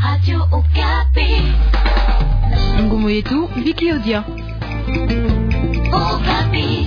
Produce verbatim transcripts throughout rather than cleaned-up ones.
Radio Okapi. Ngumu yetu Vicky Odia. Okapi.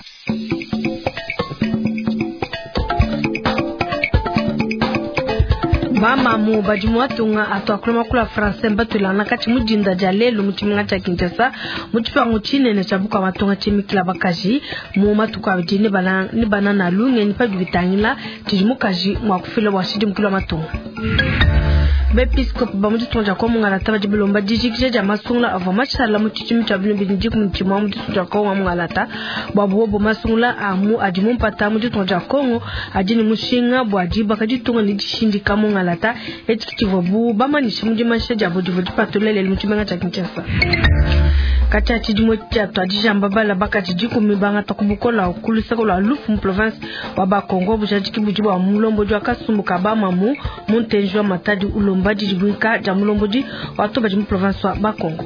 Mama mu bajumwa tunga atwakulama kula France mbatula nakati mujinda jalelo muchiminga cha Kinshasa muchipa nguchine ne chabuka matunga chimikila bakaji mu matuka bijine bana ni banana lunge ni pa bitangila tijimukaji mwa kufila washidi mkilo matunga Bepiscope bamuji tonja ko mungala tabaji bilomba dijikije jama sungla avoma chala muchichimi chabinu binjiku mchimwa muji tonja ko mungala ta babu bo masungla amu ajimu mpata muji tonja kongo ajini mushinga bwaji bakaji tunga ni dishindika mungala ta etikitivo bu bama ni shimuji mansha jabo jivo jipatulele muchimenga cha Kinshasa kacha chijimo cha twadija mbabala bakaji jiku mibanga takubukola okulisako la lufu mu province wa Bakongo bujajiki bujibo wa mulombo jwa kasumbu kabama mu montenjwa matadi ulombo Badi jibunka jamulomboji watu bajimu province wa Bakongo.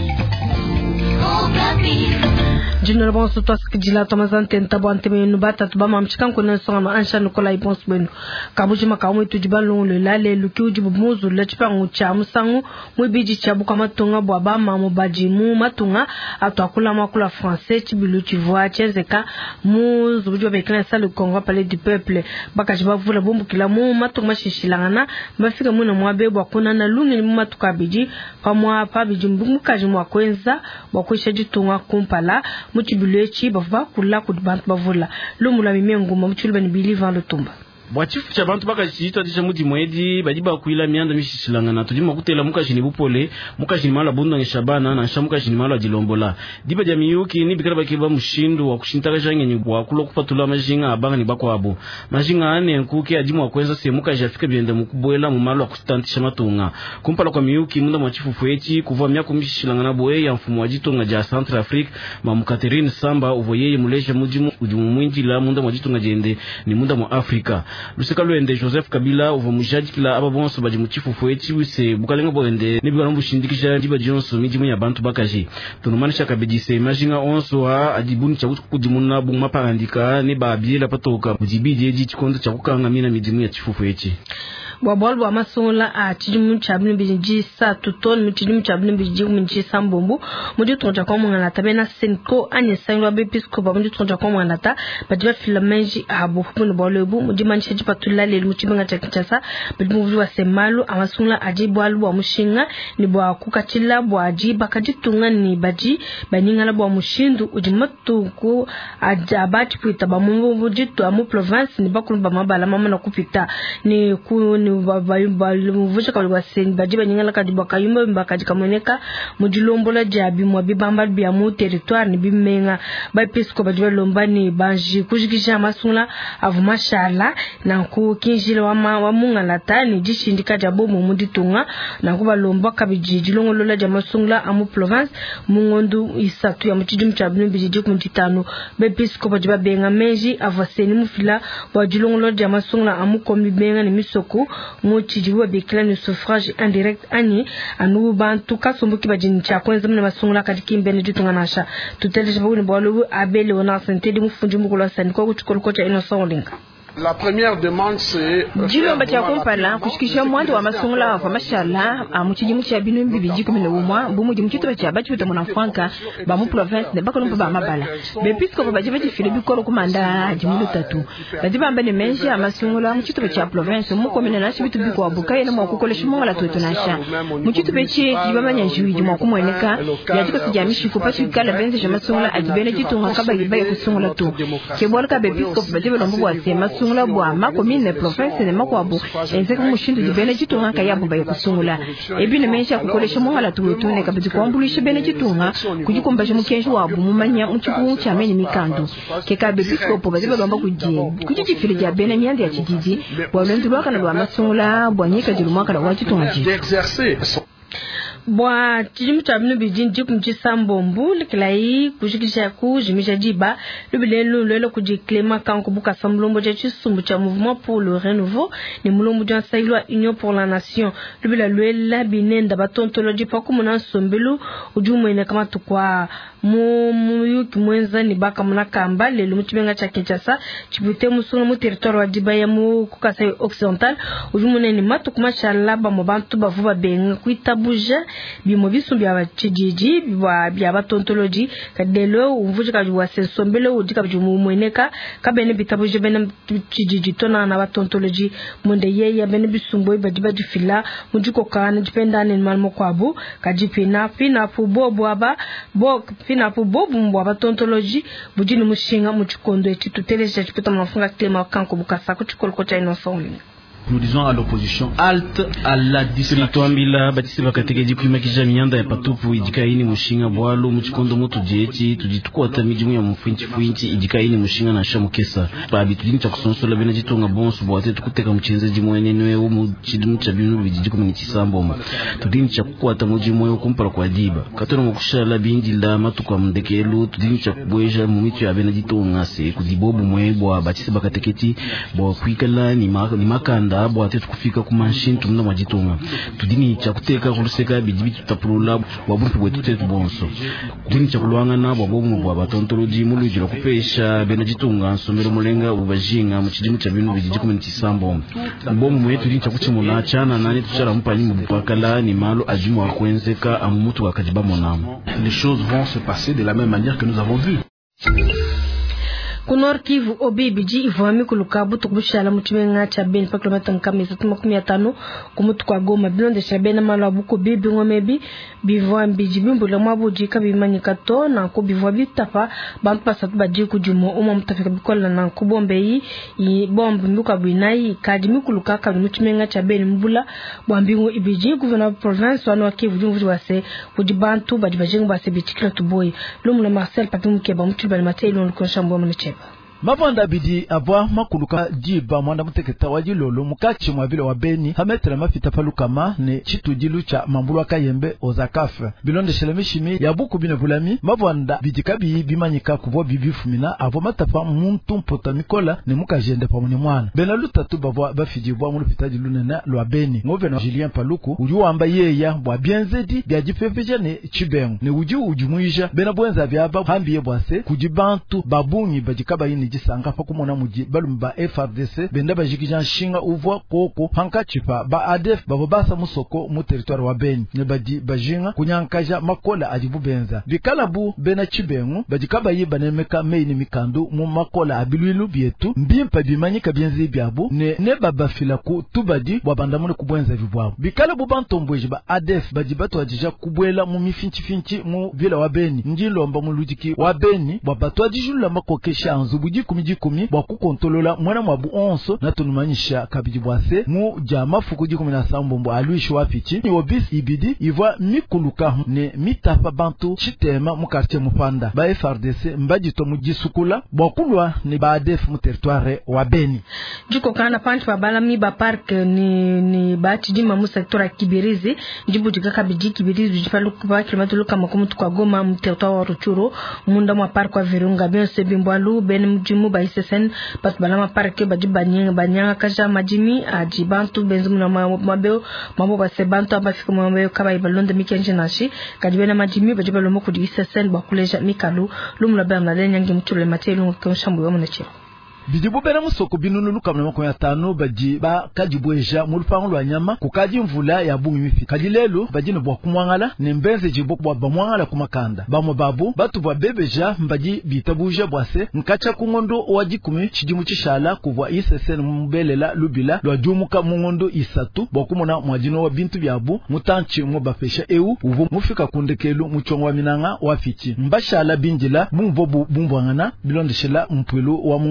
Junior bon soto skijila tomazante ntabante menu bata tubama mchika nkona songa ansha nukola ipons benu kabuji makamu tujibalon le lale luki ujibu muzu le chipa ngucha musangu mwibiji chabu kama tonga bwa bama mubaji mu matunga atwakula makula français chibilu chivwa chezeka muzu bujo bekana sa le Congo palais du peuple bakajiba vula bombu kila mu matunga shishilangana bafika muna mwabe bwa kuna na lungi mu matuka biji pamwa pa biji mbungu kaji mwa kwenza bwa kwisha jitunga kumpala muchibulechi bava kula kubantu bavula lumula mimengo muchulba ni believe en lutumba Bwachifu cha bantu baka chito atisha muti mwedi bajiba kuila mianda mishishilangana tujima kutela muka jini bupole muka jini mala bundu nge shabana na shamuka jini mala jilombola diba jamiyuki ni bikara bakiba mushindu wa kushintaka jange ni wakulo kupatula majinga abanga ni bako abo majinga ane nkuke ajimu wakwenza se muka jafika biende mukubuela mumalo wa kustantisha matunga kumpala kwa miyuki munda mwachifu fuechi kufuwa miyaku mishishilangana boe ya mfumu wajitunga ja Central Afrique mamu Catherine Samba uvoyeye muleja mujimu ujumu mwinji la munda mwajitunga jende ni munda mwa Afrika Luseka luende Joseph Kabila uva mujaji kila aba bonso baji muchifu fuechi wise bukalenga boende nibiga nombu shindikisha jiba jonso mijimu ya bantu bakaji tunumanisha kabejise majinga onso wa adibuni cha kudimuna buma parandika ne babiela patoka bujibije ji chikondo cha kukanga mina mijimu ya chifu fuechi Bwabwal bwa masonla a chidimu chabinu bijiji sa tuton muchidimu chabinu bijiji munji sambombu muji tonja kwa mwangala tabena senko anye sangwa bepiscope muji tonja kwa mwangala ta badiba filamenji abo fupunu bwalebu muji manisha jipatula lelu muchibanga cha Kinshasa badimu vuji wa semalu amasonla aji bwalu bwa mushinga ni bwa kukachila bwa aji bakajitunga ni baji baningala bwa mushindu ujimatuku ajabati puita bamungu vuji tu amu province ni bakulu bamabala mama na kupita ni ku ni bavuja kwa sen bajiba nyingala kadiba kayumba mbakaji kamoneka mujilombola jabi mwa bibamba bya mu territoire ni bimenga ba pesco bajiba lombani banji kujikisha masungla avuma shala na ku kinjile wa ma wa mungala tani jishindika jabo mu muditunga na kuba lomba kabiji jilongolola ja masungla amu province mungondu isatu ya mutijum chabnu bijiji kuntitano ba pesco bajiba benga meji avaseni mufila wa jilongolola ja masungla amu kombi benga ni misoko mochijiwa bekila ni suffrage indirect ani anu bantu kasumbuki bajini cha kwenza mna masungula katiki mbene jutunga nasha tuteleje baguni bwalo abele wana sentedi mufunji mukula sani kwa kuchukolo cha Innocent Olinga. La première demande c'est Jilo mbatia kompala kushikisha mwando wa masungula wa mashala amuchiji mucha binu mbibiji kumile umwa bumu jimuchito bacha bachi uta mwana franka ba mu province ne bako lumpa ba mabala bepisco baje baje filibi koro kumanda jimulo tatu baje bamba ne menji amasungula muchito bacha province mu komine na shibitu biko wabuka ina mwa kukolesha mwala tuetu nasha muchito bache jibamanya njui jimwa kumweneka yajiko sijamishi kupachi kala benze jama masungula ajibene jitu ngakaba yibaye kusungula tu kebwala ka bepisco baje balombo wa sema sungula bwa makomine province ne makwabo enzeka mushindu jibene jitunga kayabo baye kusungula ebine mesha kukolesha mwala tuwetune kabiti kwambulisha bene jitunga kujikomba je mukenshi wabo mumanya muchiku chameni mikando keka bepiscopo baziba bamba kujie kujijifile ja bene myandi ya kijiji bwa lwendu lwaka na bwa masungula bwa nyika jirumaka na wachitunga ji bwa chijimu cha binu bijin jikum chisambombu likilai kushikisha kujimisha jiba lubilelu lelo kujiklema kanko buka samlombo ja chisumbu cha mouvement pour le renouveau ni mulombo ja sailwa union pour la nation lubila luela binenda batontoloji pakumuna sombelu ujumu ine kama tukwa mu muyuki mwenza ni baka munakamba lelu mchibenga cha Kinshasa chibute musuna mu territoire wa Dibaya mu kukasa occidental ujumu ne ni matukuma shalaba mu bantu bavuba benga kuitabuja bimo bisumbi abachijiji bwa bya batontoloji kadelo umvuje kajwa sensombelo udika bjumu mweneka kabene bitabuje bene chijiji tona na batontoloji munde yeye bene bisumbo bajiba jifila mujiko kana dipenda ne malmo kwabu kajipina fina fu bobo aba bo fina fu bobo mbwa batontoloji bujini mushinga muchikondo etuteleje chipita mafunga tema kanko bukasa ku chikolko cha inosonli. Nous disons à l'opposition halte à la distraction. Bila batisi bakateke jikuma kijamianda ya patupu idikaini mushinga bwalo muchikondo mutu jechi tujitukwa tamiji mu ya mfinchi finchi idikaini mushinga na shamukesa babi tudini cha kusonsola bena jitonga bonso bwate tukuteka muchenze jimwene nwe mu chidimu cha binu bijiko mu chisambo tudini cha kukwata muji moyo kumpara kwa diba katoro mukushala bindi la matu kwa mndekelu tudini cha kubweja mu mitu ya bena jitonga se kudibobu mwebwa batisi bakateketi bwa kwikala ni maka ni makanda abo ate tukufika ku machine tumna majitunga tudini cha kuteka kuluseka bijibi tutapulula wabumpu bwetu tetu bonso tudini cha kulwanga na babomu bwa batontoloji mulujira kupesha benajitunga nsomero mulenga ubajinga mu kidimu cha binu bijiji ku mitisambo bomu mwetu tudini cha kuchimuna chana nani tuchara mpanyi mu bupakala ni malo ajumu wakwenzeka amutu wakajiba monamo. Les choses vont se passer de la même manière que nous avons vu. Kunor Kivu obibiji ivami kulukabu tukubushala muchimenga cha ben pa kilomita nkamisa tumakumi atano kumutu kwa Goma bilonde shabena malabu ko bibi ngomebi bivwa mbiji bimbula mwabuji kabimanyika to na ko bivwa bitapa bantu pasatu baji kujumo umo mutafika bikola na kubombe yi bombe mbuka bwinai kadi mikuluka ka muchimenga cha ben mbula bwambingo ibiji guvernor province wano Kivu jumvu wase kujibantu baji bajingo base bichikira tuboy lumula Marcel papimke ba muchibali matelo nkonshambo munecheba Mavanda bidi abwa makuluka jiba mwanda muteketa wajilolo mukachi mwabile wa Beni hametra mafita palukama ne chitujilu cha mambulwa kayembe ozakafe bilonde shelemishimi ya buku bine bulami mavanda bidi kabi bimanyika kubwa bibifumina avo matapa muntu mpota mikola ne mukajende pa mune mwana bena lutatu babwa bafijibwa mulu pitaji lunena lwa Beni ngove na Julien Paluku ujuwamba yeya bwa bienzedi bya jipempeja ne chibengu ne uju ujumuisha bena bwenza byaba hambiye bwase kujibantu babunyi bajikaba yini jisanga pakumona muji balumba F R D C benda bajikija shinga uvwa koko hankachipa ba A D F babo basa musoko mu territoire wa Beni ne baji bajinga kunyankaja makola ajibu benza bikalabu bena chibengu bajikaba yiba nemeka meini mikandu mu makola abilwilu bietu mbimpa bimanyika bienzi byabo ne ne baba fila ku tubadi wabandamune kubwenza bibwabo bikalabu bantombweje ba A D F bajibato ajija kubwela mu mifinchi finchi mu vila wa Beni njilomba mu lujiki wa Beni wabato ajijula makokesha anzubuji kumiji kumi waku kontolola mwana mwabu onso na tunumanyisha kabiji bwase mu jama fukuji kumi na sambombo aluishi wapichi ni obis ibidi iva mikuluka ne mitapa bantu chitema mu quartier mupanda ba F R D C mbajito mujisukula bwakulwa ni ba A D F mu territoire wa Beni juko kana panchi babala mi ba park ni ni bati jima mu secteur ya Kibirizi njibu jika kabiji Kibirizi jifalu kwa kilomita luka makumutu kwa Goma mu territoire wa Ruchuru munda mwa park wa Virunga bien sebimbwalu ben mjimu ba isesen pas balama parke baji banyanga banyanga kaja majimi ajibantu benzumu na mabeo mabo basebantu abafika mabeo kaba ibalonde mikenje nashi kadibena majimi baji balomo kudi isesen bakuleja mikalu lumula bernadette nyangi mutule matelu konshambu yomunechero bijibu bena musoko binunu lukamna mako ya tano baji ba kajibweja mulupango lwa nyama kukaji mvula ya bungi mifi kajilelu baji no bwa kumwangala ne mbenze jibo bwa bamwangala kumakanda bamo babu batu bwa bebeja mbaji bitabuja bwase nkacha kungondo waji kumi chijimu chishala kuvwa isesen mbelela lubila lwa jumuka mungondo isatu bwa kumona mwajino wa bintu byabu mutanchi mwa bafesha eu uvu mufika kundekelu muchongwa minanga wafichi mbashala binjila bumvobu bumbwangana bilondeshela mpwelu wa mungondo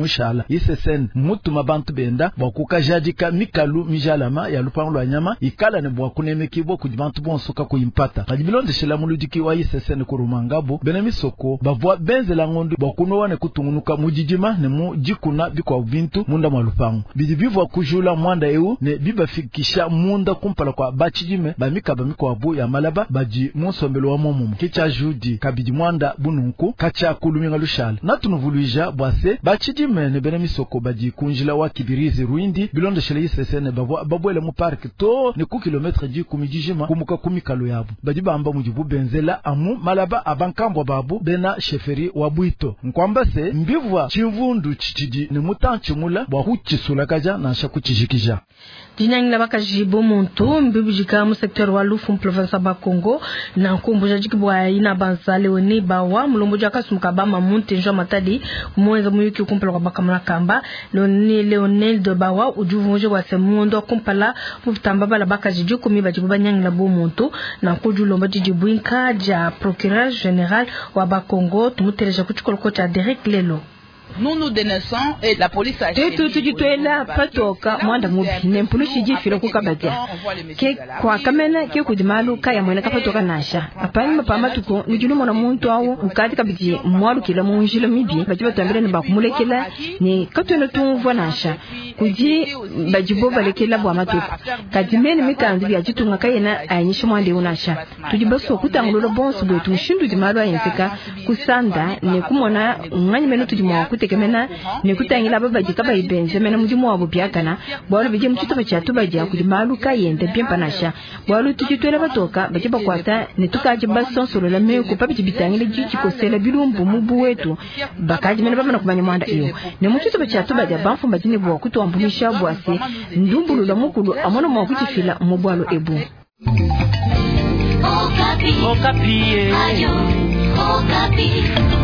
mushala isesen mutu mabantu benda bakuka jadika mikalu mijalama ya lupango lwa nyama ikala ne bwa kunemekibo kujibantu bonsoka kuimpata kajibilonde shela muludiki wa isesen kurumangabo benemisoko bavwa benzela ngondu bakuno wane kutungunuka mujijima ne mujikuna bikwa ubintu munda mwa lupango bidibivwa kujula mwanda eu ne bibafikisha munda kumpala kwa bachijime bamika bamika wabu ya malaba baji monsombelo wa momumu kicha judi kabidi mwanda bununku kacha kuluminga lushala natunuvuluija bwase bachijime ne benemisoko baji kunjila wa kibirizi ruindi bilonde shele isesene bavwa babwele mu park to ne ku kilometre ji kumijijima kumuka kumikalo yabo baji bamba mujibu benzela amu malaba abankambo babu bena sheferi wa buito nkwamba se mbivwa chimvundu chichidi ne mutanchi mula bwa huchisula kaja na shakuchijikija Dinang baka jibo monto mbibijika mu secteur wa Lufu province ba Congo na nkomboja jikibwa ina banza leoni bawa mulomboja kasumuka ba mamunte njo matadi kumweza muyuki kumpala kwa bakamala kamba leoni Leonel de bawa ujuvunje wa semundo kumpala putamba bala baka jijo kumi bajibu banyang la bo monto na koju lomba jibu inka ja procureur général wa ba Congo tumutereja kuchikolo cha Derek Lelo. Nous nous dénonçons et la police a Tetu tujitoela patoka mwanda mubi nempulushi jifiro kukabatia ke kwa kamena ke kudimalu kaya mwena kapatoka nasha apani mapama tuko nijulu mona muntu awo ukati kabiti mwalu kila munjilo mibi bajiba tambire ne bakumulekela ni katweno tumvwa nasha kuji bajibo balekela bwa matuko kadimene mikanzi bya jitunga kayena ayanyisha mwande unasha tujibaso kutangulo bonso bwe tushindu dimalu ayenseka kusanda ne kumona umwanya meno tujimwa kutekemena ne kutangila babajika bayibenze mena mujimu wabo byakana bwalo bije mchitoba cyatu bajya kuri maluka yende byempanasha bwalo tujitwela batoka baje bakwata ne tukaje basonsoro la me ko papi bitangile jiki ko sela bilumbu mubu wetu bakaje mena bamana kumanya mwanda iyo ne mchitoba cyatu bajya bamfu majine bwo kutwambulisha bwase ndumbulu la mukulu amono mwa kutifila mubwalo ebu Okapi. Okapi. Ayo. Okapi.